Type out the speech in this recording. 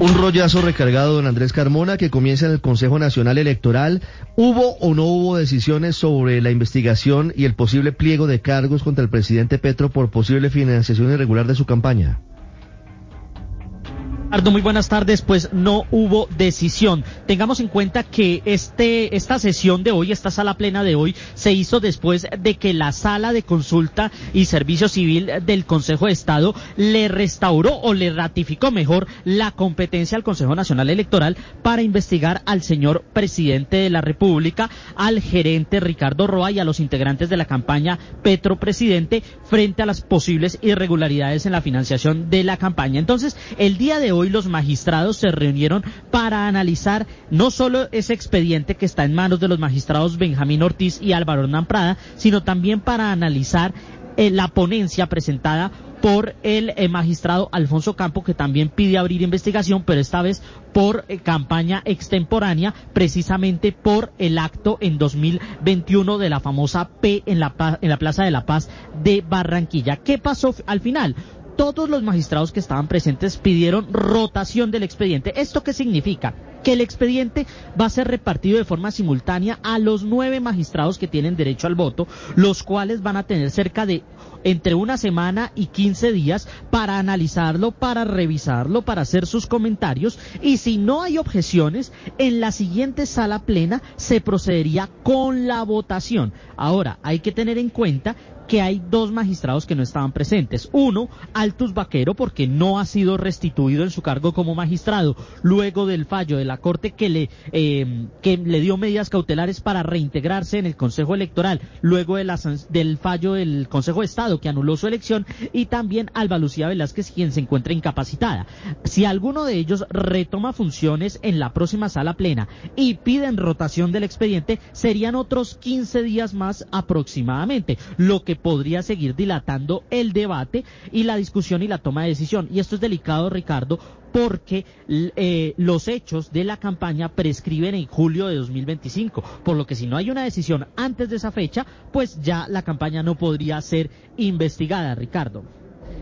Un rollazo recargado, don Andrés Carmona, que comienza en el Consejo Nacional Electoral. ¿Hubo o no hubo decisiones sobre la investigación y el posible pliego de cargos contra el presidente Petro por posible financiación irregular de su campaña? Muy buenas tardes. Pues no hubo decisión. Tengamos en cuenta que esta sesión de hoy, esta sala plena de hoy, se hizo después de que la Sala de Consulta y Servicio Civil del Consejo de Estado le restauró o le ratificó mejor la competencia al Consejo Nacional Electoral para investigar al señor presidente de la República, al gerente Ricardo Roa y a los integrantes de la campaña Petro Presidente frente a las posibles irregularidades en la financiación de la campaña. Entonces, el día de hoy los magistrados se reunieron para analizar no solo ese expediente que está en manos de los magistrados Benjamín Ortiz y Álvaro Hernán Prada, sino también para analizar la ponencia presentada por el magistrado Alfonso Campo, que también pide abrir investigación, pero esta vez por campaña extemporánea, precisamente por el acto en 2021 de la famosa P en la Plaza de la Paz de Barranquilla. ¿Qué pasó al final? Todos los magistrados que estaban presentes pidieron rotación del expediente. ¿Esto qué significa? Que el expediente va a ser repartido de forma simultánea a los 9 magistrados que tienen derecho al voto, los cuales van a tener cerca de entre una semana y 15 días para analizarlo, para revisarlo, para hacer sus comentarios, y si no hay objeciones, en la siguiente sala plena se procedería con la votación. Ahora, hay que tener en cuenta que hay 2 magistrados que no estaban presentes. Uno, Altus Vaquero, porque no ha sido restituido en su cargo como magistrado luego del fallo de la Corte que le dio medidas cautelares para reintegrarse en el Consejo Electoral luego del fallo del Consejo de Estado que anuló su elección, y también Alba Lucía Velázquez, quien se encuentra incapacitada. Si alguno de ellos retoma funciones en la próxima sala plena y piden rotación del expediente, serían otros 15 días más aproximadamente, lo que podría seguir dilatando el debate y la discusión y la toma de decisión. Y esto es delicado, Ricardo, porque los hechos de la campaña prescriben en julio de 2025, por lo que si no hay una decisión antes de esa fecha, pues ya la campaña no podría ser investigada, Ricardo.